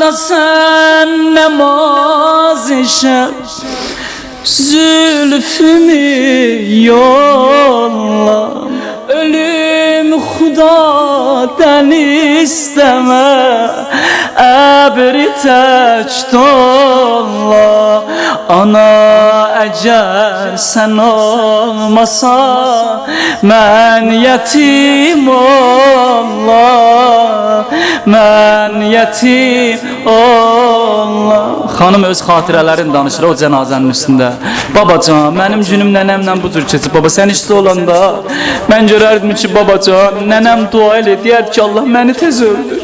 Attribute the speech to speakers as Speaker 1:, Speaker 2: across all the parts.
Speaker 1: Kılanda sen namaz şeb, zülfümü yolla. Ölüm Xudadan isteme, əbri tək dolla. Ana əgər sən olmasa, mən yetim ola, mən yetim ola. Xanım öz xatirələrini danışır o cənazənin üstündə. Babacan, mənim günüm nənəmlə bu cür keçib. Baba, sən işdə olanda mən görərdim ki, babacan, nənəm dua elə, deyər ki, Allah məni tez öldür.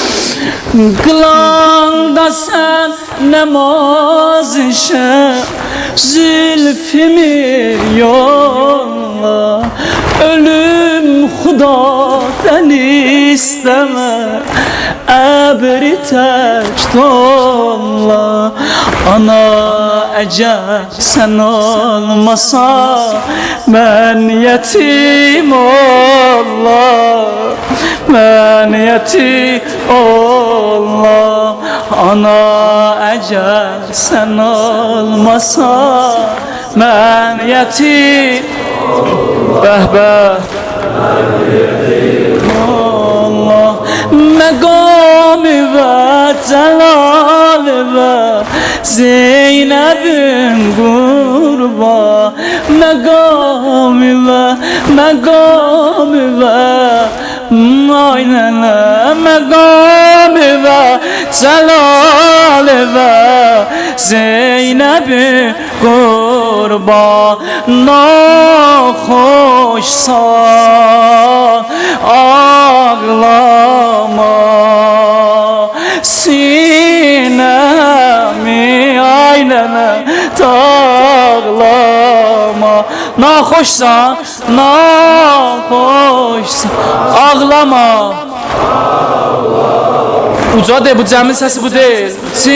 Speaker 1: Qılanda sən namaz şeb, zülfümü yolla. Ölüm Xudadan isteme, əbri tək dolla. Ana əgər sən olmasa, mən yetim ola, mən yetim ola. Ana əgər sən olmasa, mən yetim bəhbə Allah. Məqamı və cəlalı və Zeynəbin qurba. Məqamı və aynənə, məqamı və cəlalı və Zeynəbin qurba. Naxoşsan ağlama, sinəmi aynənə dağlama. Naxoşsan, naxoşsan ağlama. Uca de, bu cəmin səsi bu deyil.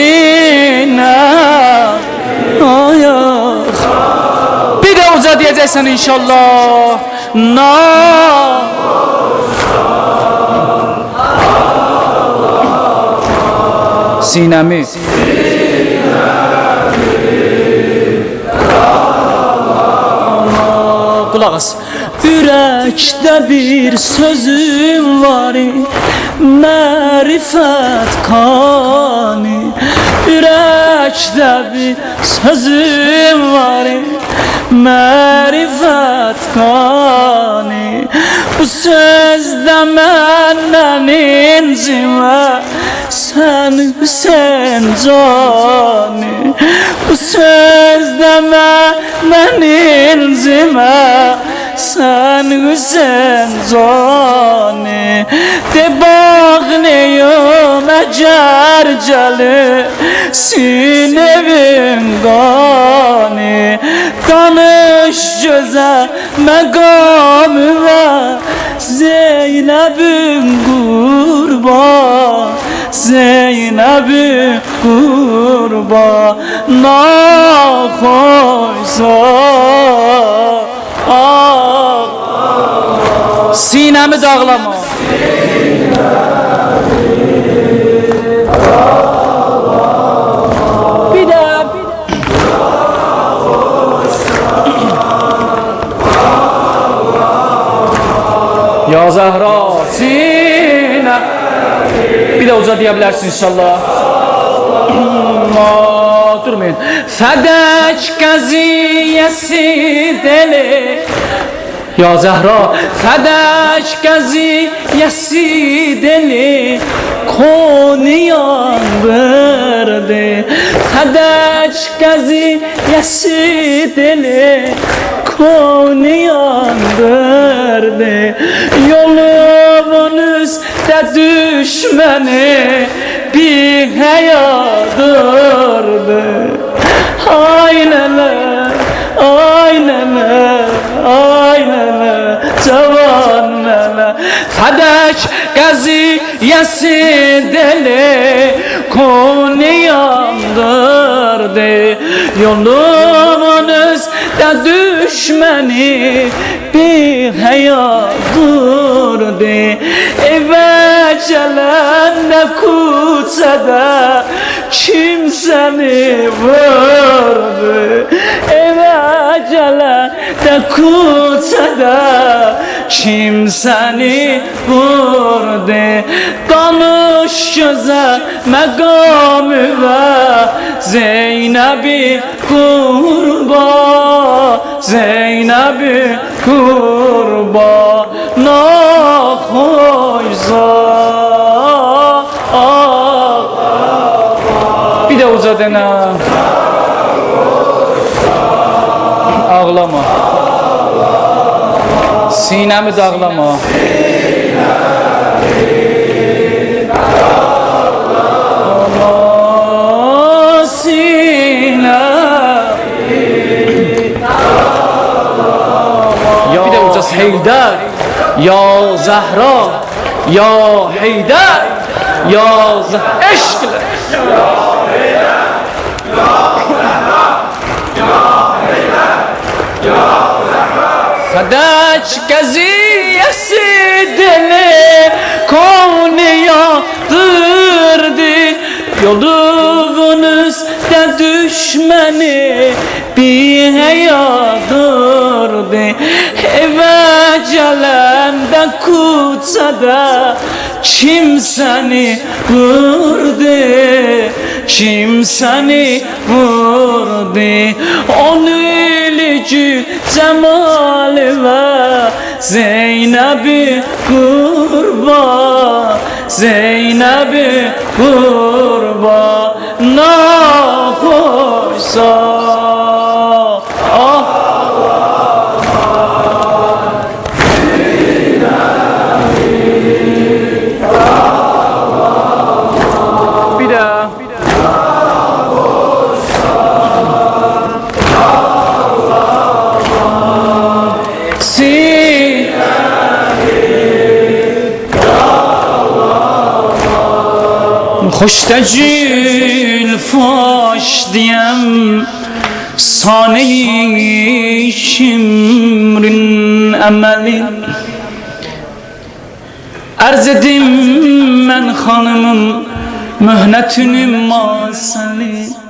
Speaker 1: Sinəm ayaq. Bir də uca deyəcəksən inşallah. Sinəmi qulaq as. Ürəkdə bir sözüm var, mərifət qani. Ürəkdə bir sözüm var, mərifət qani. Bu sözdə məndən incimə, sən Hüseyn cani. Bu sözdə məndən incimə, sən Hüseyn cani. De bağlıyım əgər gəlir sinevin qani. Danış gözəl məqamı və Zeynəbin qurba. Zeynəbin qurba. Naxoşsan sinəmi dağlama. Bir də Ya Zəhra sinə. Bir də uca deyə bilərsin inşallah. Durmayın. Fədək qəziyyəsi deli. Ya Zəhra, fədək qəziyyəsi deli, konu yandırdı. Fədək qəziyyəsi deli, konu yandırdı. Yolumun üstə düşməni bir həyadırdı. Aynələr, aynələr, aynələr, cavan nələr. Fədək qəziyyəsi deli, konu yandırdı. Yolumun üstə düşməni bir həyadırdı. Evə gələndə küçədə kim seni vurdu? Eve gelen de kutsada kim seni vurdu? Danış güzel mekamı ve Zeynep'i kurban, Zeynep'i kurban nahoyza. Bir de uza dene. Ağlama. Sinemi dağlama. Heydar, ya Zahra, ya Heydar, ya Zahra, eşkile. Ya Heydar, ya Zahra, ya Heydar, ya Zahra. Fadaç gaziyesi dili konu yağdırdı. Yolunuzda düşmeni bir yağdırdı. Eve gelende kutsada kim seni vurdu? Kim seni vurdu? On ilgi cemali ve Zeynep'i kurban, Zeynep'i kurban nahoysa. Hoştacül faş diyem sani şimrin emeli arz edim ben hanımım mühnetünüm masali